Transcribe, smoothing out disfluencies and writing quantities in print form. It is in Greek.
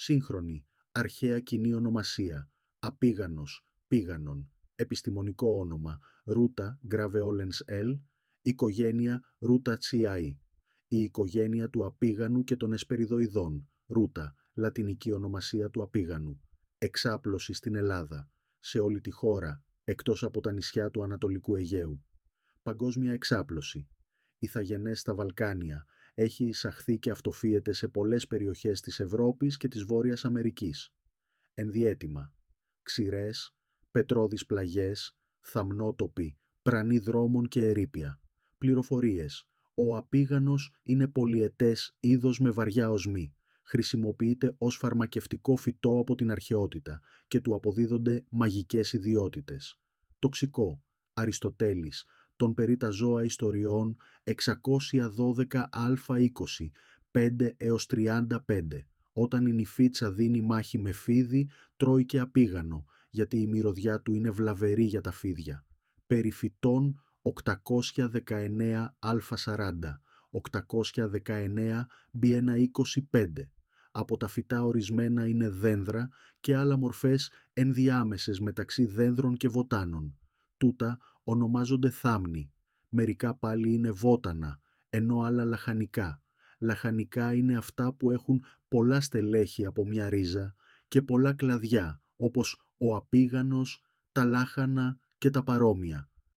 σύγχρονη, αρχαία κοινή ονομασία, απίγανος, πήγανον, επιστημονικό όνομα, Ρούτα graveolens L, οικογένεια Rutaceae, η οικογένεια του απίγανου και των εσπεριδοειδών, Ρούτα, λατινική ονομασία του απίγανου, εξάπλωση στην Ελλάδα, σε όλη τη χώρα, εκτός από τα νησιά του Ανατολικού Αιγαίου. Παγκόσμια εξάπλωση. Ιθαγενές στα Βαλκάνια, έχει εισαχθεί και αυτοφύεται σε πολλές περιοχές της Ευρώπης και της Βόρειας Αμερικής. Ενδιαίτημα. Ξηρές, πετρώδεις πλαγιές, θαμνότοποι, πρανοί δρόμων και ερείπια. Πληροφορίες. Ο απίγανος είναι πολυετές είδος με βαριά οσμή. Χρησιμοποιείται ως φαρμακευτικό φυτό από την αρχαιότητα και του αποδίδονται μαγικές ιδιότητες. Τοξικό. Αριστοτέλης. Τον περί τα ζώα ιστοριών 612α20, 5 έως 35. Όταν η νηφίτσα δίνει μάχη με φίδι, τρώει και απίγανο, γιατί η μυρωδιά του είναι βλαβερή για τα φίδια. Περί φυτών 819α40, 819 B125. Από τα φυτά ορισμένα είναι δένδρα και άλλα μορφές ενδιάμεσες μεταξύ δένδρων και βοτάνων. Τούτα ονομάζονται θάμνοι. Μερικά πάλι είναι βότανα, ενώ άλλα λαχανικά. Λαχανικά είναι αυτά που έχουν πολλά στελέχη από μια ρίζα και πολλά κλαδιά, όπως ο απίγανος, τα λάχανα και τα παρόμοια.